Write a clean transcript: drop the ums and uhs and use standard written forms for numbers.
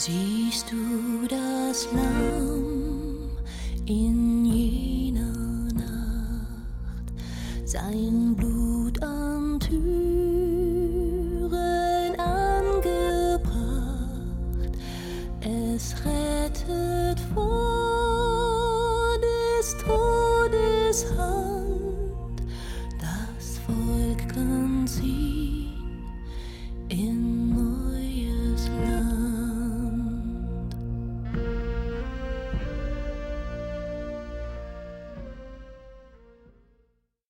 Siehst du das Lamm in jener Nacht, sein Blut an Türen angebracht, es rettet vor des Todes Hand, das Volk